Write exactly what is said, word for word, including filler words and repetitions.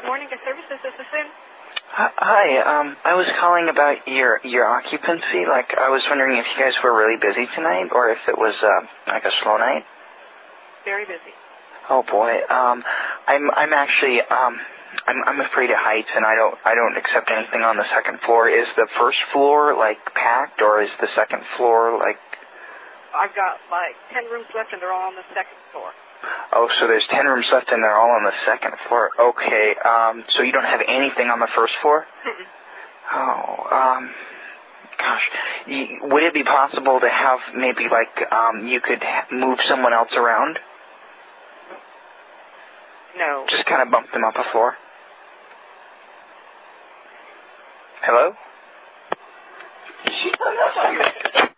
morning to services. This is Sue. Hi, um, I was calling about your your occupancy. Like, I was wondering if you guys were really busy tonight, or if it was uh, like a slow night. Very busy. Oh boy, um, I'm I'm actually um, I'm I'm afraid of heights, and I don't I don't accept anything on the second floor. Is the first floor like packed, or is the second floor like? I've got like ten rooms left, and they're all on the second floor. Oh, so there's ten rooms left and they're all on the second floor. Okay, um, so you don't have anything on the first floor? Mm-mm. Oh, um, gosh. Y- would it be possible to have maybe like, um, you could ha- move someone else around? No. Just kind of bump them up a floor? Hello? She hung up on me.